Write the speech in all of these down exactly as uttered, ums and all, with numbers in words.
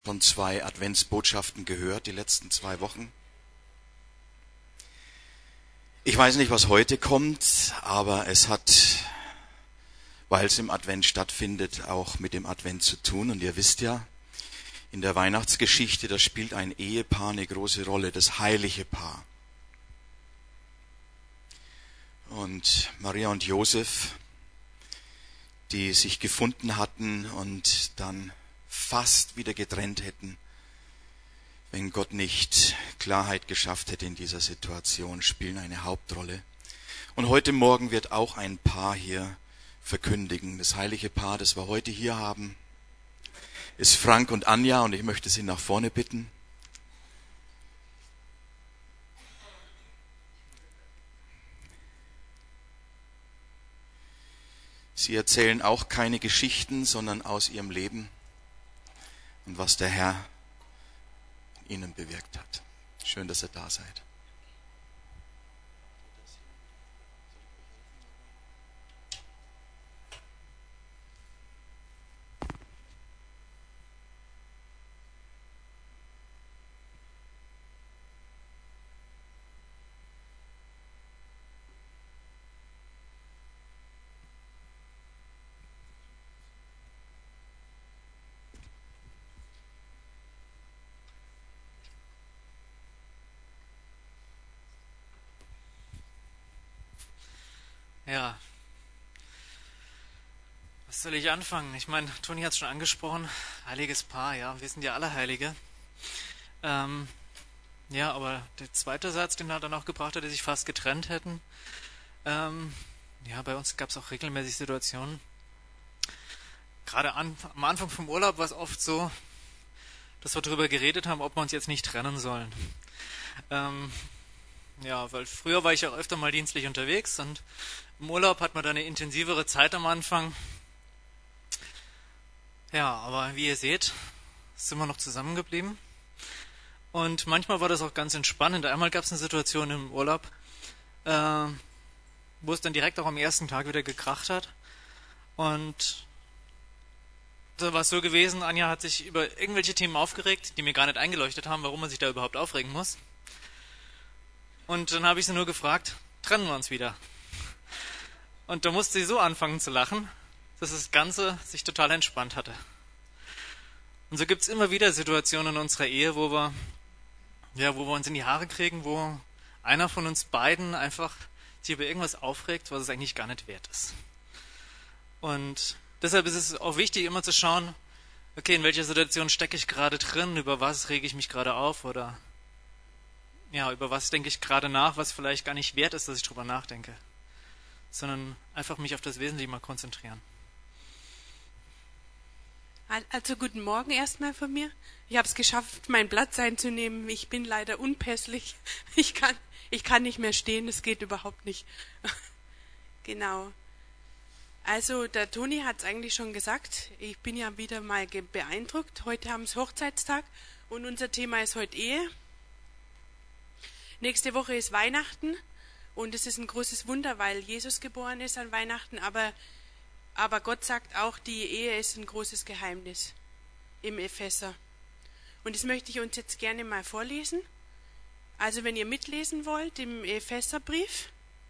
Schon zwei Adventsbotschaften gehört, die letzten zwei Wochen. Ich weiß nicht, was heute kommt, aber es hat, weil es im Advent stattfindet, auch mit dem Advent zu tun. Und ihr wisst ja, in der Weihnachtsgeschichte, da spielt ein Ehepaar eine große Rolle, das heilige Paar. Und Maria und Josef, die sich gefunden hatten und dann fast wieder getrennt hätten, wenn Gott nicht Klarheit geschafft hätte in dieser Situation, spielen eine Hauptrolle. Und heute Morgen wird auch ein Paar hier verkündigen. Das heilige Paar, das wir heute hier haben, ist Frank und Anja, und ich möchte Sie nach vorne bitten. Sie erzählen auch keine Geschichten, sondern aus ihrem Leben und was der Herr in ihnen bewirkt hat. Schön, dass ihr da seid. Ja, was soll ich anfangen? Ich meine, Toni hat es schon angesprochen, heiliges Paar, ja, wir sind ja alle Heilige. Ähm, ja, aber der zweite Satz, den er dann auch gebracht hat, dass sich fast getrennt hätten. Ähm, ja, bei uns gab es auch regelmäßig Situationen. Gerade an, am Anfang vom Urlaub war es oft so, dass wir darüber geredet haben, ob wir uns jetzt nicht trennen sollen. Ähm, ja, weil früher war ich auch öfter mal dienstlich unterwegs und im Urlaub hat man dann eine intensivere Zeit am Anfang. Ja, aber wie ihr seht, sind wir noch zusammengeblieben. Und manchmal war das auch ganz entspannend. Einmal gab es eine Situation im Urlaub, äh, wo es dann direkt auch am ersten Tag wieder gekracht hat. Und da war es so gewesen, Anja hat sich über irgendwelche Themen aufgeregt, die mir gar nicht eingeleuchtet haben, warum man sich da überhaupt aufregen muss. Und dann habe ich sie nur gefragt, trennen wir uns wieder? Und da musste sie so anfangen zu lachen, dass das Ganze sich total entspannt hatte. Und so gibt es immer wieder Situationen in unserer Ehe, wo wir, ja, wo wir uns in die Haare kriegen, wo einer von uns beiden einfach sich über irgendwas aufregt, was es eigentlich gar nicht wert ist. Und deshalb ist es auch wichtig, immer zu schauen, okay, in welcher Situation stecke ich gerade drin, über was rege ich mich gerade auf oder ja, über was denke ich gerade nach, was vielleicht gar nicht wert ist, dass ich drüber nachdenke, sondern einfach mich auf das Wesentliche mal konzentrieren. Also guten Morgen erstmal von mir. Ich habe es geschafft, meinen Platz einzunehmen. Ich bin leider unpässlich. Ich kann, ich kann nicht mehr stehen, das geht überhaupt nicht. Genau. Also der Toni hat es eigentlich schon gesagt. Ich bin ja wieder mal beeindruckt. Heute haben wir Hochzeitstag und unser Thema ist heute Ehe. Nächste Woche ist Weihnachten und es ist ein großes Wunder, weil Jesus geboren ist an Weihnachten, aber, aber Gott sagt auch, die Ehe ist ein großes Geheimnis im Epheser. Und das möchte ich uns jetzt gerne mal vorlesen. Also wenn ihr mitlesen wollt, im Epheserbrief,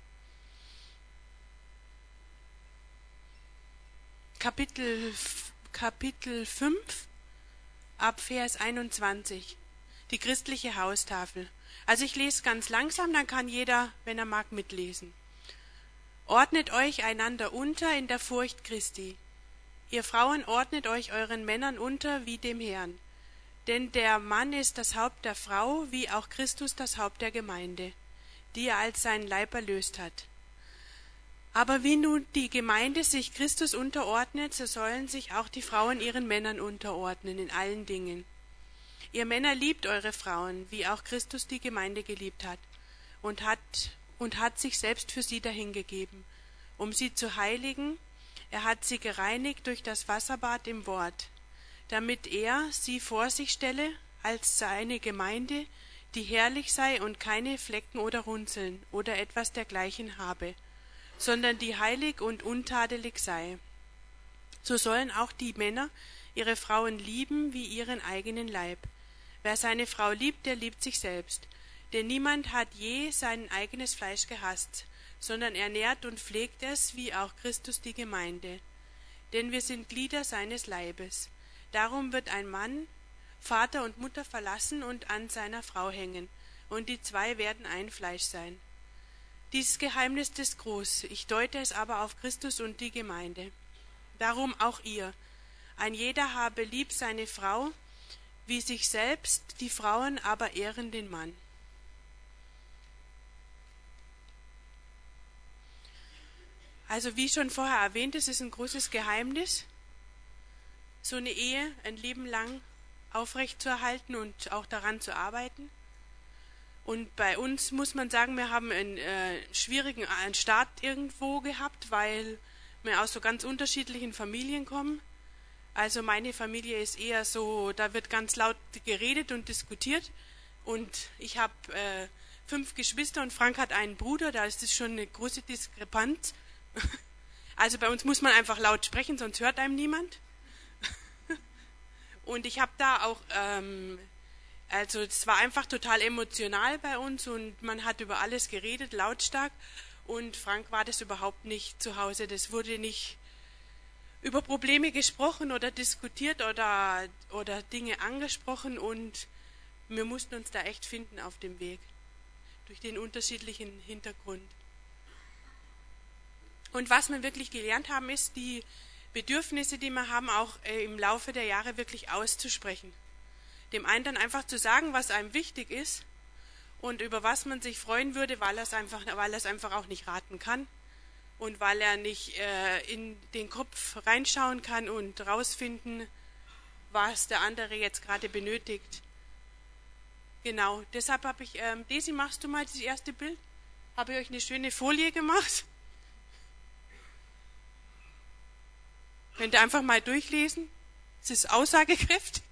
Kapitel, Kapitel fünf, ab Vers einundzwanzig, die christliche Haustafel. Also ich lese ganz langsam, dann kann jeder, wenn er mag, mitlesen. Ordnet euch einander unter in der Furcht Christi. Ihr Frauen ordnet euch euren Männern unter wie dem Herrn. Denn der Mann ist das Haupt der Frau, wie auch Christus das Haupt der Gemeinde, die er als seinen Leib erlöst hat. Aber wie nun die Gemeinde sich Christus unterordnet, so sollen sich auch die Frauen ihren Männern unterordnen in allen Dingen. Ihr Männer liebt eure Frauen, wie auch Christus die Gemeinde geliebt hat und hat und hat sich selbst für sie dahingegeben, um sie zu heiligen. Er hat sie gereinigt durch das Wasserbad im Wort, damit er sie vor sich stelle als seine Gemeinde, die herrlich sei und keine Flecken oder Runzeln oder etwas dergleichen habe, sondern die heilig und untadelig sei. So sollen auch die Männer ihre Frauen lieben wie ihren eigenen Leib. Wer seine Frau liebt, der liebt sich selbst. Denn niemand hat je sein eigenes Fleisch gehasst, sondern er nährt und pflegt es, wie auch Christus die Gemeinde. Denn wir sind Glieder seines Leibes. Darum wird ein Mann Vater und Mutter verlassen und an seiner Frau hängen, und die zwei werden ein Fleisch sein. Dieses Geheimnis ist groß, ich deute es aber auf Christus und die Gemeinde. Darum auch ihr. Ein jeder habe lieb seine Frau, wie sich selbst, die Frauen aber ehren den Mann. Also wie schon vorher erwähnt, es ist ein großes Geheimnis, so eine Ehe ein Leben lang aufrechtzuerhalten und auch daran zu arbeiten. Und bei uns muss man sagen, wir haben einen äh, schwierigen einen Start irgendwo gehabt, weil wir aus so ganz unterschiedlichen Familien kommen. Also meine Familie ist eher so, da wird ganz laut geredet und diskutiert. Und ich habe äh, fünf Geschwister und Frank hat einen Bruder, da ist es schon eine große Diskrepanz. Also bei uns muss man einfach laut sprechen, sonst hört einem niemand. Und ich habe da auch, ähm, also es war einfach total emotional bei uns und man hat über alles geredet, lautstark. Und Frank war das überhaupt nicht zu Hause. Das wurde nicht über Probleme gesprochen oder diskutiert oder, oder Dinge angesprochen. Und wir mussten uns da echt finden auf dem Weg, durch den unterschiedlichen Hintergrund. Und was wir wirklich gelernt haben, ist, die Bedürfnisse, die wir haben, auch äh, im Laufe der Jahre wirklich auszusprechen. Dem einen dann einfach zu sagen, was einem wichtig ist und über was man sich freuen würde, weil er es einfach, weil er es einfach auch nicht raten kann und weil er nicht äh, in den Kopf reinschauen kann und rausfinden, was der andere jetzt gerade benötigt. Genau, deshalb habe ich, ähm, Desi, machst du mal das erste Bild? Habe ich euch eine schöne Folie gemacht? Könnt ihr einfach mal durchlesen? Es ist aussagekräftig.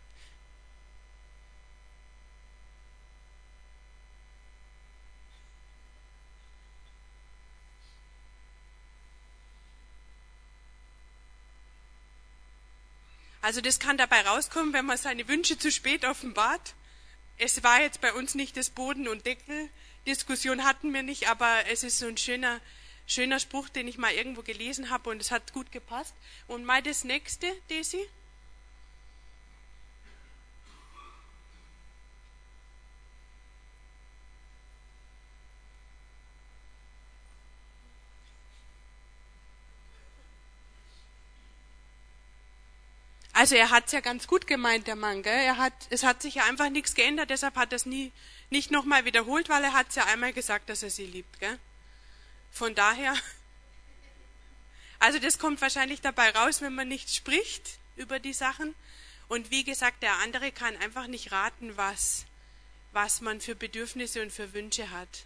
Also das kann dabei rauskommen, wenn man seine Wünsche zu spät offenbart. Es war jetzt bei uns nicht das Boden- und Deckel-Diskussion hatten wir nicht, aber es ist so ein schöner Schöner Spruch, den ich mal irgendwo gelesen habe und es hat gut gepasst. Und mal das nächste, Desi. Also er hat es ja ganz gut gemeint, der Mann, gell? Er hat, es hat sich ja einfach nichts geändert, deshalb hat er es nie, nicht nochmal wiederholt, weil er hat es ja einmal gesagt, dass er sie liebt, gell? Von daher, also das kommt wahrscheinlich dabei raus, wenn man nicht spricht über die Sachen. Und wie gesagt, der andere kann einfach nicht raten, was, was man für Bedürfnisse und für Wünsche hat.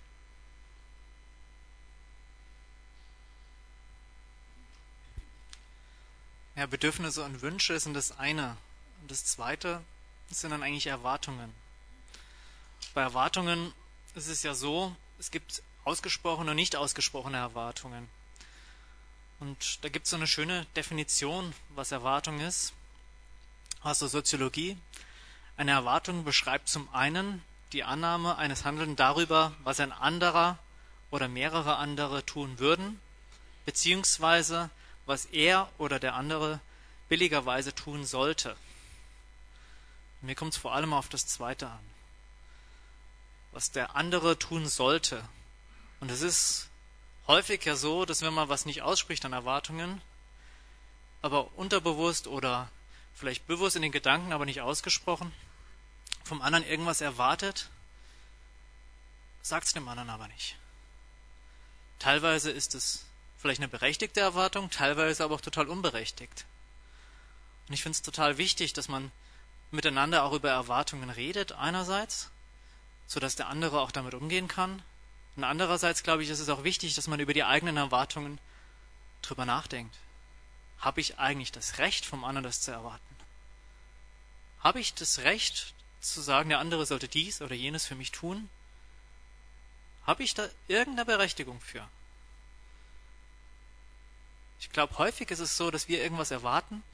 Ja, Bedürfnisse und Wünsche sind das eine. Und das zweite sind dann eigentlich Erwartungen. Bei Erwartungen ist es ja so, es gibt ausgesprochene und nicht ausgesprochene Erwartungen. Und da gibt es so eine schöne Definition, was Erwartung ist, aus der Soziologie. Eine Erwartung beschreibt zum einen die Annahme eines Handelns darüber, was ein anderer oder mehrere andere tun würden, beziehungsweise was er oder der andere billigerweise tun sollte. Und mir kommt es vor allem auf das Zweite an. Was der andere tun sollte. Und es ist häufig ja so, dass wenn man was nicht ausspricht an Erwartungen, aber unterbewusst oder vielleicht bewusst in den Gedanken, aber nicht ausgesprochen, vom anderen irgendwas erwartet, sagt es dem anderen aber nicht. Teilweise ist es vielleicht eine berechtigte Erwartung, teilweise aber auch total unberechtigt. Und ich finde es total wichtig, dass man miteinander auch über Erwartungen redet, einerseits, sodass der andere auch damit umgehen kann. Und andererseits, glaube ich, ist es auch wichtig, dass man über die eigenen Erwartungen drüber nachdenkt. Habe ich eigentlich das Recht, vom anderen das zu erwarten? Habe ich das Recht, zu sagen, der andere sollte dies oder jenes für mich tun? Habe ich da irgendeine Berechtigung für? Ich glaube, häufig ist es so, dass wir irgendwas erwarten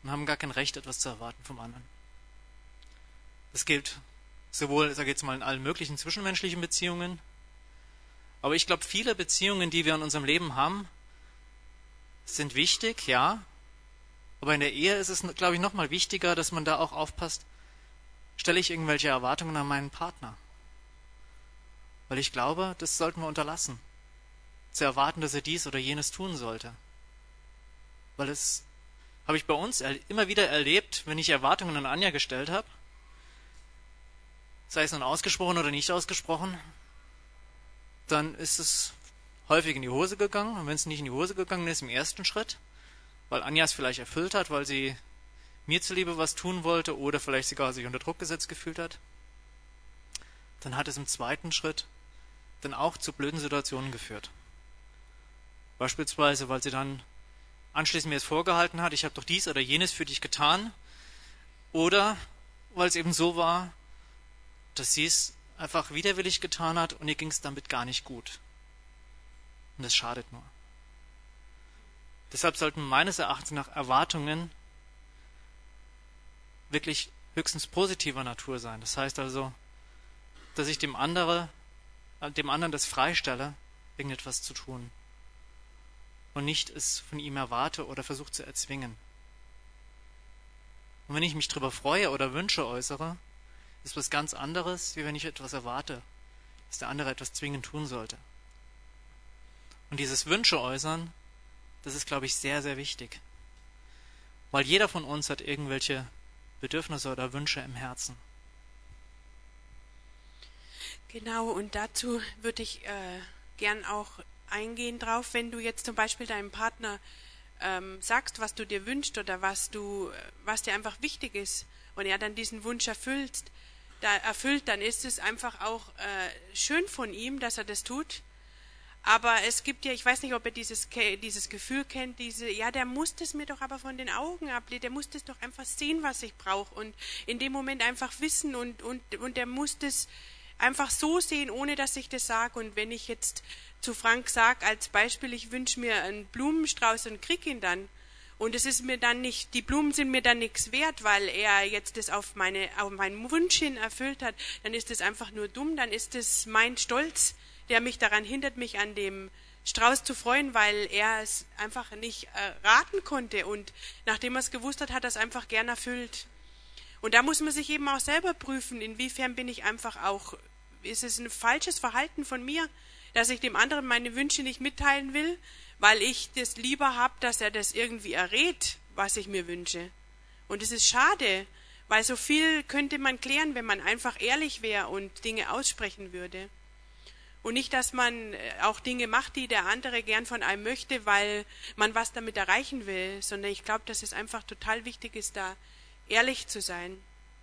und haben gar kein Recht, etwas zu erwarten vom anderen. Das gilt sowohl, sage ich jetzt mal, in allen möglichen zwischenmenschlichen Beziehungen, aber ich glaube, viele Beziehungen, die wir in unserem Leben haben, sind wichtig, ja, aber in der Ehe ist es, glaube ich, noch mal wichtiger, dass man da auch aufpasst, stelle ich irgendwelche Erwartungen an meinen Partner. Weil ich glaube, das sollten wir unterlassen, zu erwarten, dass er dies oder jenes tun sollte. Weil das habe ich bei uns immer wieder erlebt, wenn ich Erwartungen an Anja gestellt habe, sei es nun ausgesprochen oder nicht ausgesprochen, dann ist es häufig in die Hose gegangen. Und wenn es nicht in die Hose gegangen ist, im ersten Schritt, weil Anja es vielleicht erfüllt hat, weil sie mir zuliebe was tun wollte oder vielleicht sogar sich unter Druck gesetzt gefühlt hat, dann hat es im zweiten Schritt dann auch zu blöden Situationen geführt. Beispielsweise, weil sie dann anschließend mir es vorgehalten hat, ich habe doch dies oder jenes für dich getan, oder weil es eben so war, dass sie es einfach widerwillig getan hat und ihr ging es damit gar nicht gut. Und das schadet nur. Deshalb sollten meines Erachtens nach Erwartungen wirklich höchstens positiver Natur sein. Das heißt also, dass ich dem, andere, dem anderen das freistelle, irgendetwas zu tun. Und nicht es von ihm erwarte oder versuche zu erzwingen. Und wenn ich mich darüber freue oder Wünsche äußere, ist was ganz anderes, wie wenn ich etwas erwarte, dass der andere etwas zwingend tun sollte. Und dieses Wünsche äußern, das ist, glaube ich, sehr, sehr wichtig. Weil jeder von uns hat irgendwelche Bedürfnisse oder Wünsche im Herzen. Genau, und dazu würde ich äh, gern auch eingehen drauf, wenn du jetzt zum Beispiel deinem Partner ähm, sagst, was du dir wünschst oder was du, was dir einfach wichtig ist und er dann diesen Wunsch erfüllt, da erfüllt, dann ist es einfach auch äh, schön von ihm, dass er das tut. Aber es gibt ja, ich weiß nicht, ob er dieses, dieses Gefühl kennt, diese, ja, der muss das mir doch aber von den Augen ablehnen, der muss das doch einfach sehen, was ich brauche und in dem Moment einfach wissen und, und, und der muss das einfach so sehen, ohne dass ich das sage. Und wenn ich jetzt zu Frank sage, als Beispiel, ich wünsche mir einen Blumenstrauß und krieg ihn dann, und es ist mir dann nicht, die Blumen sind mir dann nichts wert, weil er jetzt das auf, meine, auf meinen Wunsch hin erfüllt hat, dann ist das einfach nur dumm, dann ist das mein Stolz, der mich daran hindert, mich an dem Strauß zu freuen, weil er es einfach nicht äh, raten konnte und nachdem er es gewusst hat, hat er es einfach gern erfüllt. Und da muss man sich eben auch selber prüfen, inwiefern bin ich einfach auch, ist es ein falsches Verhalten von mir, dass ich dem anderen meine Wünsche nicht mitteilen will, weil ich das lieber habe, dass er das irgendwie errät, was ich mir wünsche. Und es ist schade, weil so viel könnte man klären, wenn man einfach ehrlich wäre und Dinge aussprechen würde. Und nicht, dass man auch Dinge macht, die der andere gern von einem möchte, weil man was damit erreichen will, sondern ich glaube, dass es einfach total wichtig ist, da ehrlich zu sein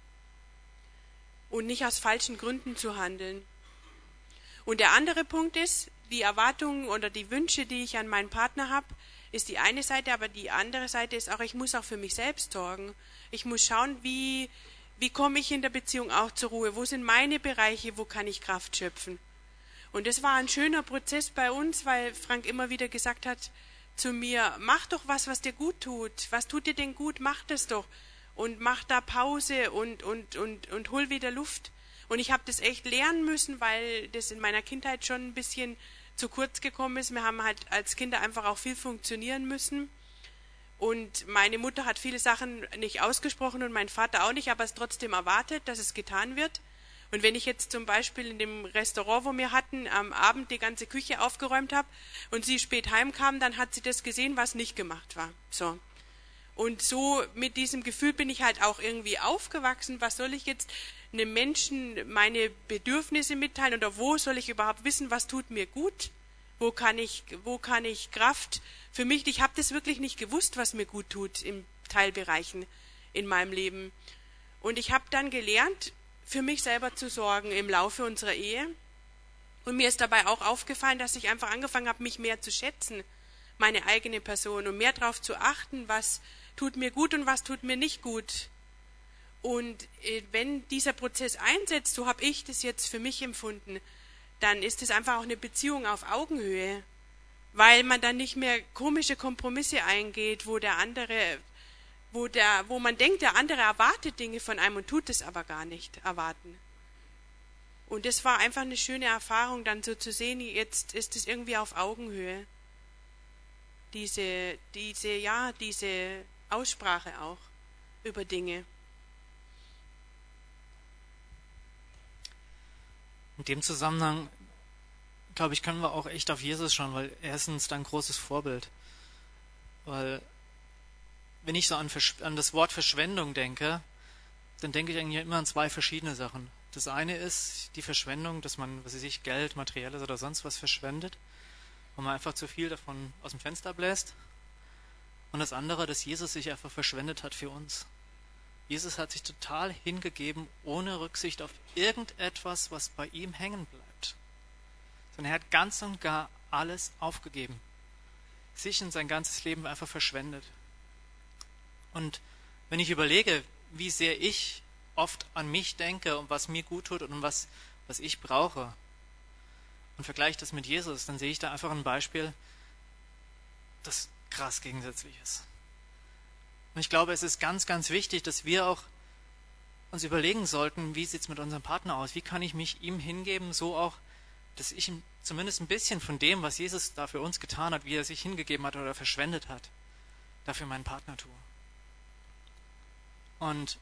und nicht aus falschen Gründen zu handeln. Und der andere Punkt ist, die Erwartungen oder die Wünsche, die ich an meinen Partner habe, ist die eine Seite, aber die andere Seite ist auch, ich muss auch für mich selbst sorgen. Ich muss schauen, wie, wie komme ich in der Beziehung auch zur Ruhe, wo sind meine Bereiche, wo kann ich Kraft schöpfen. Und das war ein schöner Prozess bei uns, weil Frank immer wieder gesagt hat zu mir, mach doch was, was dir gut tut. Was tut dir denn gut? Mach das doch. Und mach da Pause und, und, und, und hol wieder Luft. Und ich habe das echt lernen müssen, weil das in meiner Kindheit schon ein bisschen zu kurz gekommen ist. Wir haben halt als Kinder einfach auch viel funktionieren müssen. Und meine Mutter hat viele Sachen nicht ausgesprochen und mein Vater auch nicht, aber es trotzdem erwartet, dass es getan wird. Und wenn ich jetzt zum Beispiel in dem Restaurant, wo wir hatten, am Abend die ganze Küche aufgeräumt habe und sie spät heimkam, dann hat sie das gesehen, was nicht gemacht war. So. Und so mit diesem Gefühl bin ich halt auch irgendwie aufgewachsen. Was soll ich jetzt einem Menschen meine Bedürfnisse mitteilen oder wo soll ich überhaupt wissen, was tut mir gut? Wo kann ich, wo kann ich Kraft für mich? Ich habe das wirklich nicht gewusst, was mir gut tut in Teilbereichen in meinem Leben. Und ich habe dann gelernt, für mich selber zu sorgen im Laufe unserer Ehe. Und mir ist dabei auch aufgefallen, dass ich einfach angefangen habe, mich mehr zu schätzen, meine eigene Person, und mehr darauf zu achten, was tut mir gut und was tut mir nicht gut. Und wenn dieser Prozess einsetzt, so habe ich das jetzt für mich empfunden, dann ist es einfach auch eine Beziehung auf Augenhöhe, weil man dann nicht mehr komische Kompromisse eingeht, wo der andere wo, der, wo man denkt, der andere erwartet Dinge von einem und tut es aber gar nicht erwarten. Und das war einfach eine schöne Erfahrung, dann so zu sehen, jetzt ist es irgendwie auf Augenhöhe. Diese, diese, ja, diese Aussprache auch über Dinge. In dem Zusammenhang, glaube ich, können wir auch echt auf Jesus schauen, weil er ist uns da ein großes Vorbild. Weil, wenn ich so an, an das Wort Verschwendung denke, dann denke ich eigentlich immer an zwei verschiedene Sachen. Das eine ist die Verschwendung, dass man, was weiß ich, Geld, Materielles oder sonst was verschwendet, wo man einfach zu viel davon aus dem Fenster bläst. Und das andere, dass Jesus sich einfach verschwendet hat für uns. Jesus hat sich total hingegeben, ohne Rücksicht auf irgendetwas, was bei ihm hängen bleibt. Sondern er hat ganz und gar alles aufgegeben. Sich und sein ganzes Leben einfach verschwendet. Und wenn ich überlege, wie sehr ich oft an mich denke und was mir gut tut und was, was ich brauche, und vergleiche das mit Jesus, dann sehe ich da einfach ein Beispiel, das krass gegensätzlich ist. Und ich glaube, es ist ganz, ganz wichtig, dass wir auch uns überlegen sollten, wie sieht es mit unserem Partner aus? Wie kann ich mich ihm hingeben, so auch, dass ich ihm zumindest ein bisschen von dem, was Jesus da für uns getan hat, wie er sich hingegeben hat oder verschwendet hat, dafür meinen Partner tue. Und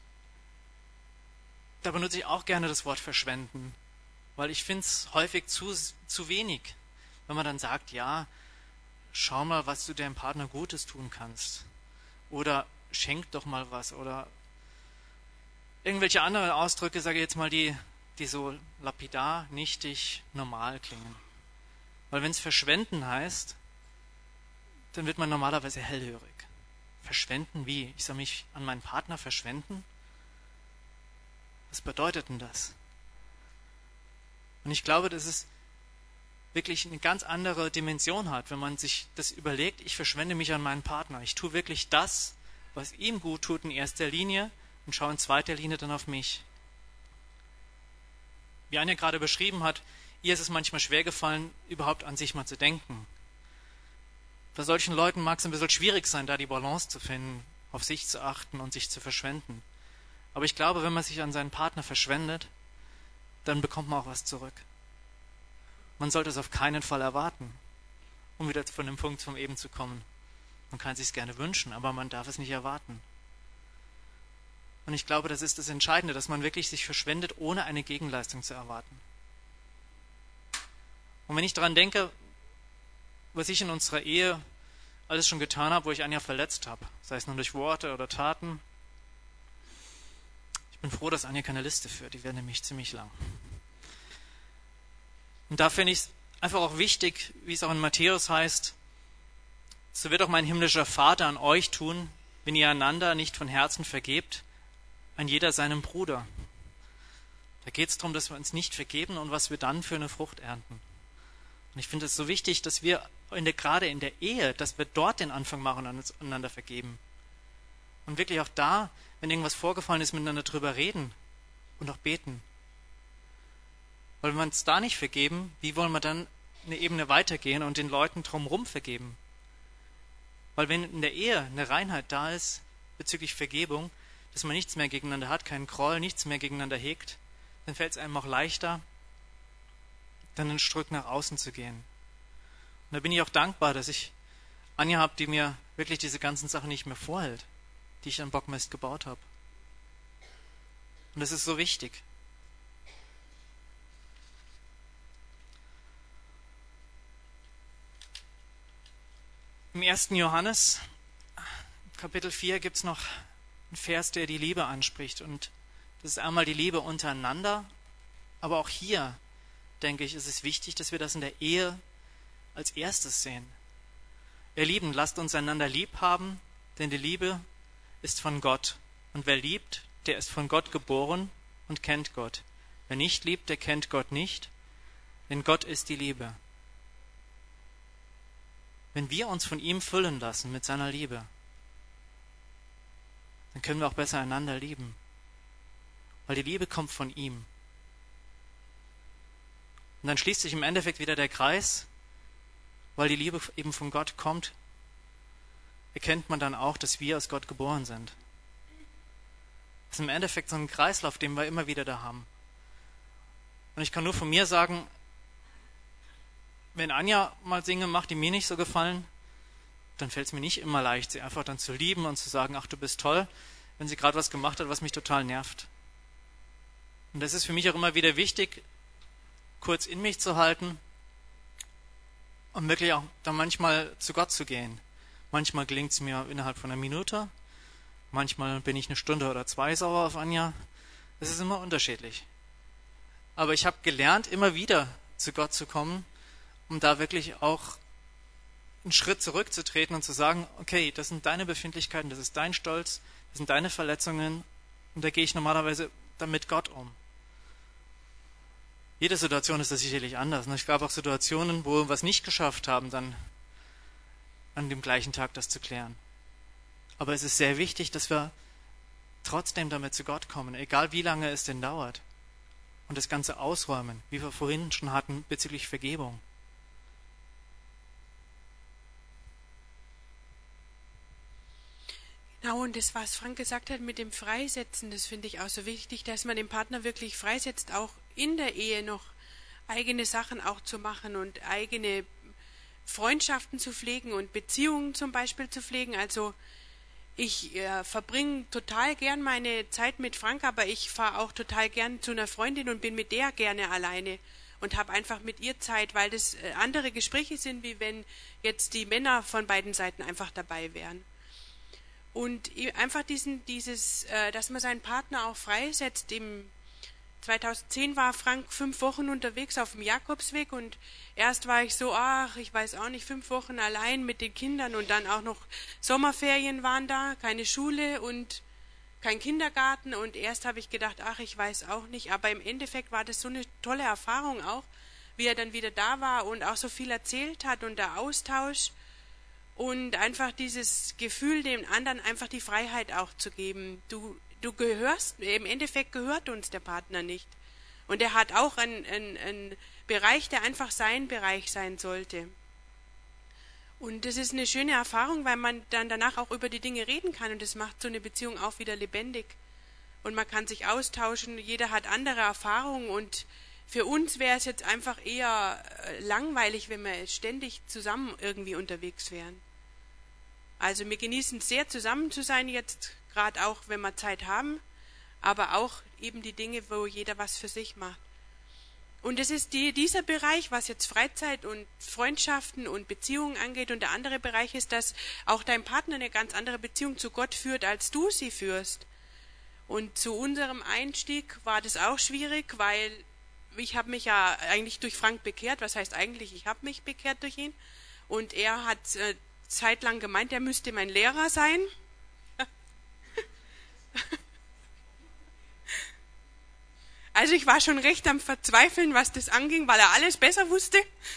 da benutze ich auch gerne das Wort verschwenden, weil ich finde es häufig zu, zu wenig, wenn man dann sagt, ja, schau mal, was du deinem Partner Gutes tun kannst. Oder schenk doch mal was. Oder irgendwelche anderen Ausdrücke, sage ich jetzt mal, die, die so lapidar, nichtig, normal klingen. Weil wenn es verschwenden heißt, dann wird man normalerweise hellhörig. Verschwenden wie? Ich soll mich an meinen Partner verschwenden? Was bedeutet denn das? Und ich glaube, dass es wirklich eine ganz andere Dimension hat, wenn man sich das überlegt, ich verschwende mich an meinen Partner. Ich tue wirklich das, was ihm gut tut in erster Linie und schaue in zweiter Linie dann auf mich. Wie Anja gerade beschrieben hat, ihr ist es manchmal schwer gefallen, überhaupt an sich mal zu denken. Bei solchen Leuten mag es ein bisschen schwierig sein, da die Balance zu finden, auf sich zu achten und sich zu verschwenden. Aber ich glaube, wenn man sich an seinen Partner verschwendet, dann bekommt man auch was zurück. Man sollte es auf keinen Fall erwarten, um wieder von dem Punkt vom Eben zu kommen. Man kann es sich gerne wünschen, aber man darf es nicht erwarten. Und ich glaube, das ist das Entscheidende, dass man wirklich sich verschwendet, ohne eine Gegenleistung zu erwarten. Und wenn ich daran denke, was ich in unserer Ehe alles schon getan habe, wo ich Anja verletzt habe, sei es nur durch Worte oder Taten, ich bin froh, dass Anja keine Liste führt, die wäre nämlich ziemlich lang. Und da finde ich es einfach auch wichtig, wie es auch in Matthäus heißt, so wird auch mein himmlischer Vater an euch tun, wenn ihr einander nicht von Herzen vergebt, an jeder seinem Bruder. Da geht es darum, dass wir uns nicht vergeben und was wir dann für eine Frucht ernten. Und ich finde es so wichtig, dass wir in der, gerade in der Ehe, dass wir dort den Anfang machen und uns einander vergeben. Und wirklich auch da, wenn irgendwas vorgefallen ist, miteinander drüber reden und auch beten. Weil wenn wir uns da nicht vergeben, wie wollen wir dann eine Ebene weitergehen und den Leuten drumherum vergeben? Weil wenn in der Ehe eine Reinheit da ist bezüglich Vergebung, dass man nichts mehr gegeneinander hat, keinen Groll, nichts mehr gegeneinander hegt, dann fällt es einem auch leichter, dann ein Stück nach außen zu gehen. Und da bin ich auch dankbar, dass ich Anja habe, die mir wirklich diese ganzen Sachen nicht mehr vorhält, die ich an Bockmist gebaut habe. Und das ist so wichtig. Im ersten Johannes, Kapitel vier, gibt es noch einen Vers, der die Liebe anspricht. Und das ist einmal die Liebe untereinander. Aber auch hier, denke ich, ist es wichtig, dass wir das in der Ehe als erstes sehen. Ihr Lieben, lasst uns einander lieb haben, denn die Liebe ist von Gott. Und wer liebt, der ist von Gott geboren und kennt Gott. Wer nicht liebt, der kennt Gott nicht, denn Gott ist die Liebe. Wenn wir uns von ihm füllen lassen mit seiner Liebe, dann können wir auch besser einander lieben. Weil die Liebe kommt von ihm. Und dann schließt sich im Endeffekt wieder der Kreis, weil die Liebe eben von Gott kommt, erkennt man dann auch, dass wir aus Gott geboren sind. Das ist im Endeffekt so ein Kreislauf, den wir immer wieder da haben. Und ich kann nur von mir sagen, wenn Anja mal Dinge macht, die mir nicht so gefallen, dann fällt es mir nicht immer leicht, sie einfach dann zu lieben und zu sagen, ach, du bist toll, wenn sie gerade was gemacht hat, was mich total nervt. Und das ist für mich auch immer wieder wichtig, kurz in mich zu halten und wirklich auch dann manchmal zu Gott zu gehen. Manchmal gelingt es mir innerhalb von einer Minute, manchmal bin ich eine Stunde oder zwei sauer auf Anja. Es ist immer unterschiedlich. Aber ich habe gelernt, immer wieder zu Gott zu kommen, um da wirklich auch einen Schritt zurückzutreten und zu sagen, okay, das sind deine Befindlichkeiten, das ist dein Stolz, das sind deine Verletzungen und da gehe ich normalerweise dann mit Gott um. Jede Situation ist da sicherlich anders. Es gab auch Situationen, wo wir es nicht geschafft haben, dann an dem gleichen Tag das zu klären. Aber es ist sehr wichtig, dass wir trotzdem damit zu Gott kommen, egal wie lange es denn dauert. Und das Ganze ausräumen, wie wir vorhin schon hatten, bezüglich Vergebung. Genau, und das, was Frank gesagt hat mit dem Freisetzen, das finde ich auch so wichtig, dass man den Partner wirklich freisetzt, auch in der Ehe noch eigene Sachen auch zu machen und eigene Freundschaften zu pflegen und Beziehungen zum Beispiel zu pflegen. Also ich äh, verbringe total gern meine Zeit mit Frank, aber ich fahre auch total gern zu einer Freundin und bin mit der gerne alleine und habe einfach mit ihr Zeit, weil das äh, andere Gespräche sind, wie wenn jetzt die Männer von beiden Seiten einfach dabei wären. Und einfach diesen, dieses, äh, dass man seinen Partner auch freisetzt. Im zweitausendzehn war Frank fünf Wochen unterwegs auf dem Jakobsweg und erst war ich so, ach, ich weiß auch nicht, fünf Wochen allein mit den Kindern und dann auch noch Sommerferien waren da, keine Schule und kein Kindergarten und erst habe ich gedacht, ach, ich weiß auch nicht, aber im Endeffekt war das so eine tolle Erfahrung auch, wie er dann wieder da war und auch so viel erzählt hat und der Austausch. Und einfach dieses Gefühl, dem anderen einfach die Freiheit auch zu geben. Du, du gehörst, im Endeffekt gehört uns der Partner nicht. Und er hat auch einen, einen, einen Bereich, der einfach sein Bereich sein sollte. Und das ist eine schöne Erfahrung, weil man dann danach auch über die Dinge reden kann. Und das macht so eine Beziehung auch wieder lebendig. Und man kann sich austauschen, jeder hat andere Erfahrungen. Und für uns wäre es jetzt einfach eher langweilig, wenn wir ständig zusammen irgendwie unterwegs wären. Also wir genießen sehr, zusammen zu sein jetzt, gerade auch, wenn wir Zeit haben, aber auch eben die Dinge, wo jeder was für sich macht. Und es ist die, dieser Bereich, was jetzt Freizeit und Freundschaften und Beziehungen angeht. Und der andere Bereich ist, dass auch dein Partner eine ganz andere Beziehung zu Gott führt, als du sie führst. Und zu unserem Einstieg war das auch schwierig, weil ich habe mich ja eigentlich durch Frank bekehrt. Was heißt eigentlich, ich habe mich bekehrt durch ihn. Und er hat äh, zeitlang gemeint, er müsste mein Lehrer sein. Also ich war schon recht am Verzweifeln, was das anging, weil er alles besser wusste.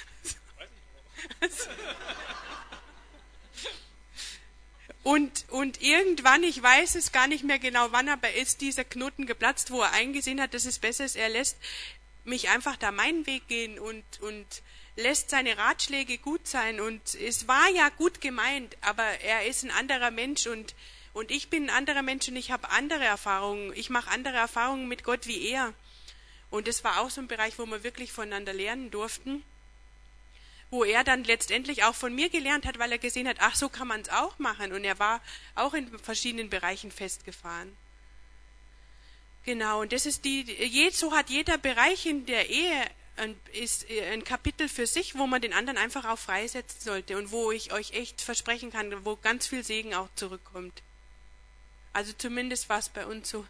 Und, und irgendwann, ich weiß es gar nicht mehr genau wann, aber ist dieser Knoten geplatzt, wo er eingesehen hat, dass es besser ist, er lässt mich einfach da meinen Weg gehen und, und lässt seine Ratschläge gut sein. Und es war ja gut gemeint, aber er ist ein anderer Mensch und, und ich bin ein anderer Mensch und ich habe andere Erfahrungen. Ich mache andere Erfahrungen mit Gott wie er. Und das war auch so ein Bereich, wo wir wirklich voneinander lernen durften, wo er dann letztendlich auch von mir gelernt hat, weil er gesehen hat, ach, so kann man es auch machen. Und er war auch in verschiedenen Bereichen festgefahren. Genau, und das ist die, so hat jeder Bereich in der Ehe ein, ist ein Kapitel für sich, wo man den anderen einfach auch freisetzen sollte und wo ich euch echt versprechen kann, wo ganz viel Segen auch zurückkommt. Also zumindest war es bei uns so.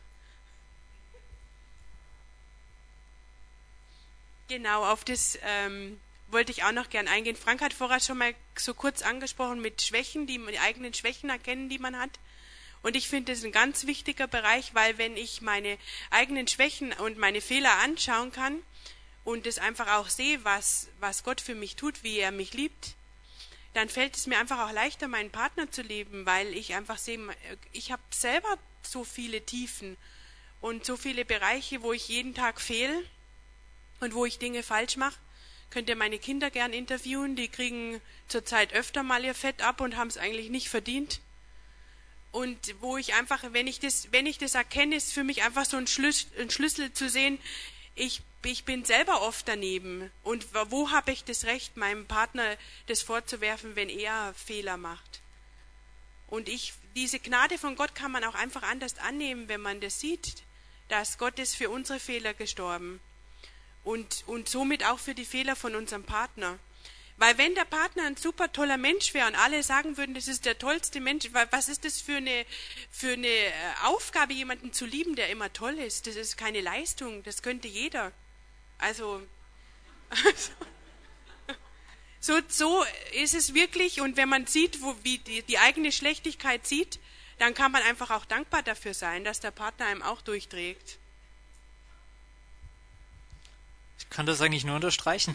Genau, auf das ähm, wollte ich auch noch gern eingehen. Frank hat vorher schon mal so kurz angesprochen mit Schwächen, die, die eigenen Schwächen erkennen, die man hat. Und ich finde, das ist ein ganz wichtiger Bereich, weil wenn ich meine eigenen Schwächen und meine Fehler anschauen kann und das einfach auch sehe, was, was Gott für mich tut, wie er mich liebt, dann fällt es mir einfach auch leichter, meinen Partner zu lieben, weil ich einfach sehe, ich habe selber so viele Tiefen und so viele Bereiche, wo ich jeden Tag fehle und wo ich Dinge falsch mache. Könnt ihr meine Kinder gern interviewen, die kriegen zurzeit öfter mal ihr Fett ab und haben es eigentlich nicht verdient. und wo ich einfach, wenn ich das, wenn ich das erkenne, ist für mich einfach so ein Schlüssel, ein Schlüssel zu sehen, ich, ich bin selber oft daneben. Und wo habe ich das Recht, meinem Partner das vorzuwerfen, wenn er Fehler macht? Und ich, diese Gnade von Gott kann man auch einfach anders annehmen, wenn man das sieht, dass Gott ist für unsere Fehler gestorben. Und, und somit auch für die Fehler von unserem Partner. Weil wenn der Partner ein super toller Mensch wäre und alle sagen würden, das ist der tollste Mensch, was ist das für eine, für eine Aufgabe, jemanden zu lieben, der immer toll ist? Das ist keine Leistung, das könnte jeder. Also, so, so ist es wirklich. Und wenn man sieht, wo, wie die, die eigene Schlechtigkeit sieht, dann kann man einfach auch dankbar dafür sein, dass der Partner einem auch durchträgt. Ich kann das eigentlich nur unterstreichen.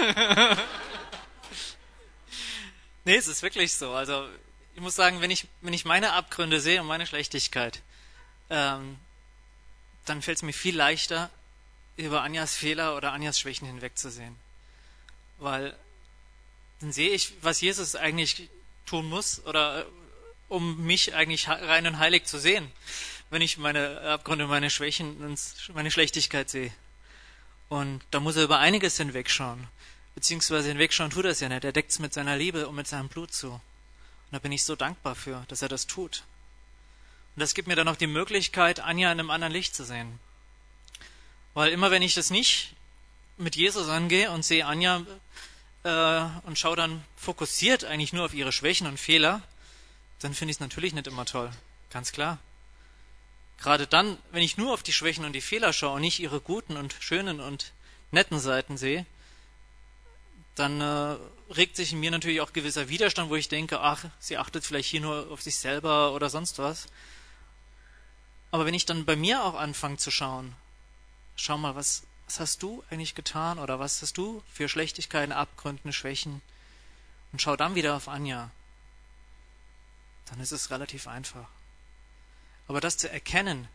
Nee, es ist wirklich so. Also ich muss sagen, wenn ich, wenn ich meine Abgründe sehe und meine Schlechtigkeit, ähm, dann fällt es mir viel leichter, über Anjas Fehler oder Anjas Schwächen hinwegzusehen. Weil dann sehe ich, was Jesus eigentlich tun muss, oder um mich eigentlich rein und heilig zu sehen, wenn ich meine Abgründe, meine Schwächen und meine Schlechtigkeit sehe. Und da muss er über einiges hinwegschauen. Beziehungsweise hinwegschauen tut er es ja nicht. Er deckt es mit seiner Liebe und mit seinem Blut zu. Und da bin ich so dankbar für, dass er das tut. Und das gibt mir dann auch die Möglichkeit, Anja in einem anderen Licht zu sehen. Weil immer wenn ich das nicht mit Jesus angehe und sehe Anja äh, und schaue dann fokussiert eigentlich nur auf ihre Schwächen und Fehler, dann finde ich es natürlich nicht immer toll. Ganz klar. Gerade dann, wenn ich nur auf die Schwächen und die Fehler schaue und nicht ihre guten und schönen und netten Seiten sehe, dann äh, regt sich in mir natürlich auch gewisser Widerstand, wo ich denke, ach, sie achtet vielleicht hier nur auf sich selber oder sonst was. Aber wenn ich dann bei mir auch anfange zu schauen, schau mal, was, was hast du eigentlich getan oder was hast du für Schlechtigkeiten, Abgründe, Schwächen, und schau dann wieder auf Anja, dann ist es relativ einfach. Aber das zu erkennen,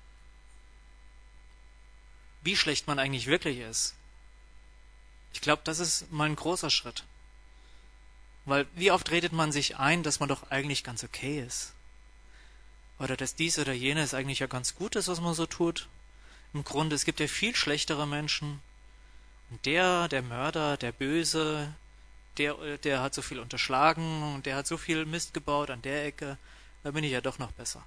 wie schlecht man eigentlich wirklich ist, ich glaube, das ist mal ein großer Schritt. Weil wie oft redet man sich ein, dass man doch eigentlich ganz okay ist? Oder dass dies oder jenes eigentlich ja ganz gut ist, was man so tut? Im Grunde, es gibt ja viel schlechtere Menschen. Und der, der Mörder, der Böse, der, der hat so viel unterschlagen und der hat so viel Mist gebaut an der Ecke, da bin ich ja doch noch besser.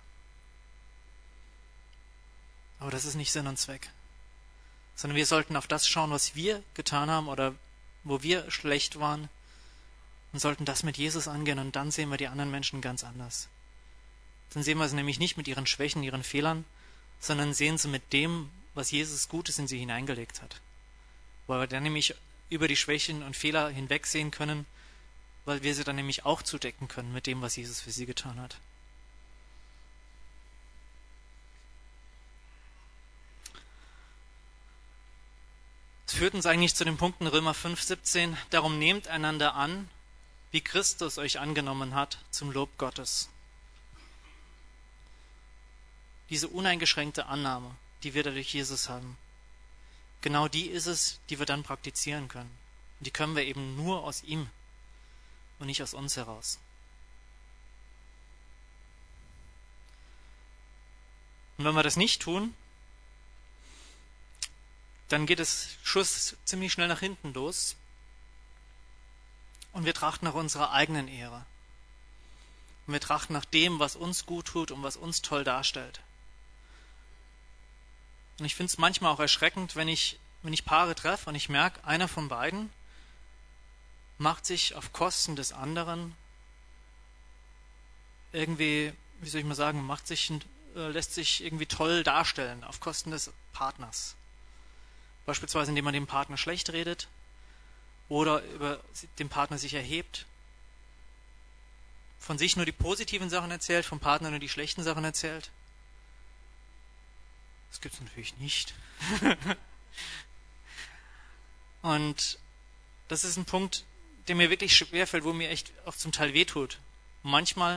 Aber das ist nicht Sinn und Zweck. Sondern wir sollten auf das schauen, was wir getan haben oder wo wir schlecht waren, und sollten das mit Jesus angehen, und dann sehen wir die anderen Menschen ganz anders. Dann sehen wir sie nämlich nicht mit ihren Schwächen, ihren Fehlern, sondern sehen sie mit dem, was Jesus Gutes in sie hineingelegt hat. Weil wir dann nämlich über die Schwächen und Fehler hinwegsehen können, weil wir sie dann nämlich auch zudecken können mit dem, was Jesus für sie getan hat. Das führt uns eigentlich zu den Punkten Römer fünf, siebzehn. Darum nehmt einander an, wie Christus euch angenommen hat, zum Lob Gottes. Diese uneingeschränkte Annahme, die wir dadurch Jesus haben, genau die ist es, die wir dann praktizieren können. Und die können wir eben nur aus ihm und nicht aus uns heraus. Und wenn wir das nicht tun, dann geht es Schuss ziemlich schnell nach hinten los und wir trachten nach unserer eigenen Ehre. Und wir trachten nach dem, was uns gut tut und was uns toll darstellt. Und ich finde es manchmal auch erschreckend, wenn ich, wenn ich Paare treffe und ich merke, einer von beiden macht sich auf Kosten des anderen irgendwie, wie soll ich mal sagen, macht sich, äh, lässt sich irgendwie toll darstellen auf Kosten des Partners. Beispielsweise, indem man dem Partner schlecht redet oder über den Partner sich erhebt, von sich nur die positiven Sachen erzählt, vom Partner nur die schlechten Sachen erzählt. Das gibt es natürlich nicht. Und das ist ein Punkt, der mir wirklich schwerfällt, wo mir echt auch zum Teil wehtut. Und manchmal,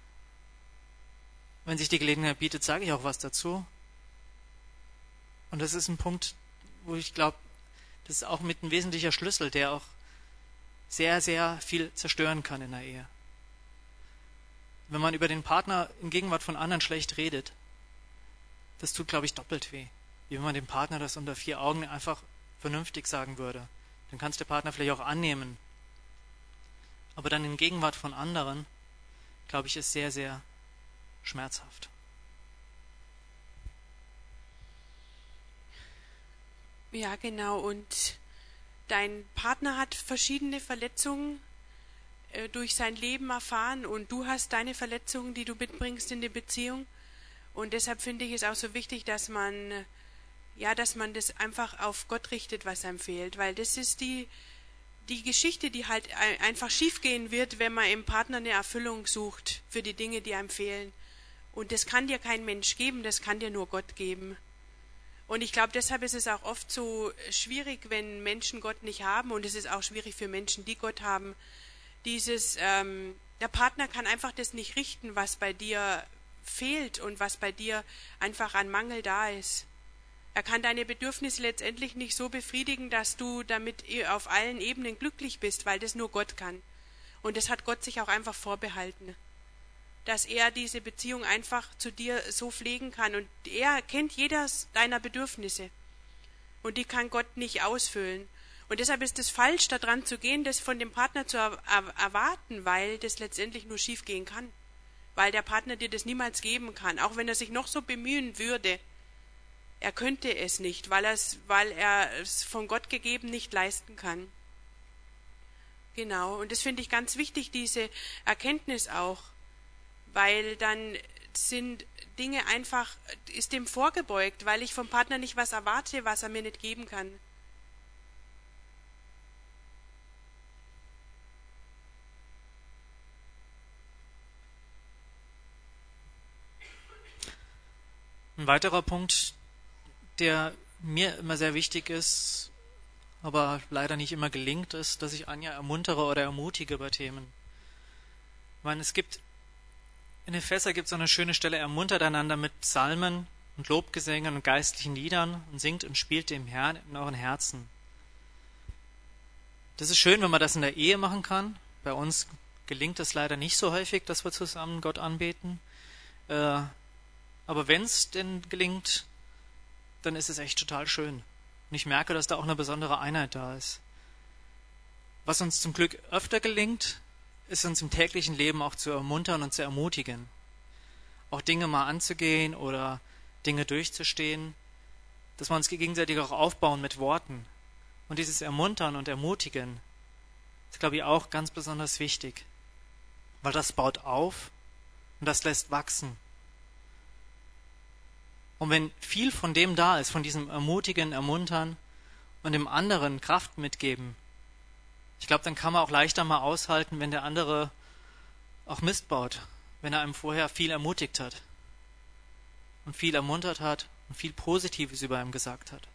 wenn sich die Gelegenheit bietet, sage ich auch was dazu. Und das ist ein Punkt, wo ich glaube, das ist auch mit ein wesentlicher Schlüssel, der auch sehr, sehr viel zerstören kann in der Ehe. wenn man über den Partner in Gegenwart von anderen schlecht redet, das tut, glaube ich, doppelt weh. Wie wenn man dem Partner das unter vier Augen einfach vernünftig sagen würde. Dann kann es der Partner vielleicht auch annehmen. Aber dann in Gegenwart von anderen, glaube ich, ist sehr, sehr schmerzhaft. Ja, genau. Und dein Partner hat verschiedene Verletzungen äh, durch sein Leben erfahren und du hast deine Verletzungen, die du mitbringst in die Beziehung. Und deshalb finde ich es auch so wichtig, dass man, äh, ja, dass man das einfach auf Gott richtet, was einem fehlt. Weil das ist die, die Geschichte, die halt ein, einfach schiefgehen wird, wenn man im Partner eine Erfüllung sucht für die Dinge, die einem fehlen. Und das kann dir kein Mensch geben, das kann dir nur Gott geben. Und ich glaube, deshalb ist es auch oft so schwierig, wenn Menschen Gott nicht haben. Und es ist auch schwierig für Menschen, die Gott haben. Dieses, ähm, der Partner kann einfach das nicht richten, was bei dir fehlt und was bei dir einfach an Mangel da ist. Er kann deine Bedürfnisse letztendlich nicht so befriedigen, dass du damit auf allen Ebenen glücklich bist, weil das nur Gott kann. Und das hat Gott sich auch einfach vorbehalten. Dass er diese Beziehung einfach zu dir so pflegen kann. Und er kennt jedes deiner Bedürfnisse. Und die kann Gott nicht ausfüllen. Und deshalb ist es falsch, daran zu gehen, das von dem Partner zu er- erwarten, weil das letztendlich nur schief gehen kann. Weil der Partner dir das niemals geben kann. Auch wenn er sich noch so bemühen würde. Er könnte es nicht, weil, er's, weil er es von Gott gegeben nicht leisten kann. Genau. Und das finde ich ganz wichtig, diese Erkenntnis auch. Weil dann sind Dinge einfach, ist dem vorgebeugt, weil ich vom Partner nicht was erwarte, was er mir nicht geben kann. Ein weiterer Punkt, der mir immer sehr wichtig ist, aber leider nicht immer gelingt, ist, dass ich Anja ermuntere oder ermutige bei Themen. Ich meine, es gibt In Epheser gibt es so eine schöne Stelle: ermuntert einander mit Psalmen und Lobgesängen und geistlichen Liedern und singt und spielt dem Herrn in euren Herzen. Das ist schön, wenn man das in der Ehe machen kann. Bei uns gelingt es leider nicht so häufig, dass wir zusammen Gott anbeten. Äh, aber wenn es denn gelingt, dann ist es echt total schön. Und ich merke, dass da auch eine besondere Einheit da ist. Was uns zum Glück öfter gelingt, ist uns im täglichen Leben auch zu ermuntern und zu ermutigen. Auch Dinge mal anzugehen oder Dinge durchzustehen, dass wir uns gegenseitig auch aufbauen mit Worten. Und dieses Ermuntern und Ermutigen ist, glaube ich, auch ganz besonders wichtig, weil das baut auf und das lässt wachsen. Und wenn viel von dem da ist, von diesem Ermutigen, Ermuntern und dem anderen Kraft mitgeben, ich glaube, dann kann man auch leichter mal aushalten, wenn der andere auch Mist baut, wenn er einem vorher viel ermutigt hat und viel ermuntert hat und viel Positives über ihm gesagt hat.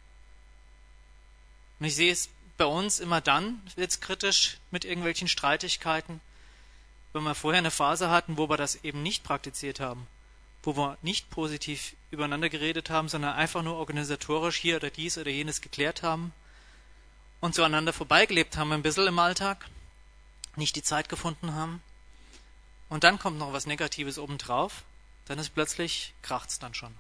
Und ich sehe es bei uns immer dann, wird es kritisch mit irgendwelchen Streitigkeiten, wenn wir vorher eine Phase hatten, wo wir das eben nicht praktiziert haben, wo wir nicht positiv übereinander geredet haben, sondern einfach nur organisatorisch hier oder dies oder jenes geklärt haben und zueinander vorbeigelebt haben ein bisschen im Alltag, nicht die Zeit gefunden haben. Und dann kommt noch was Negatives obendrauf, dann ist plötzlich, kracht's dann schon.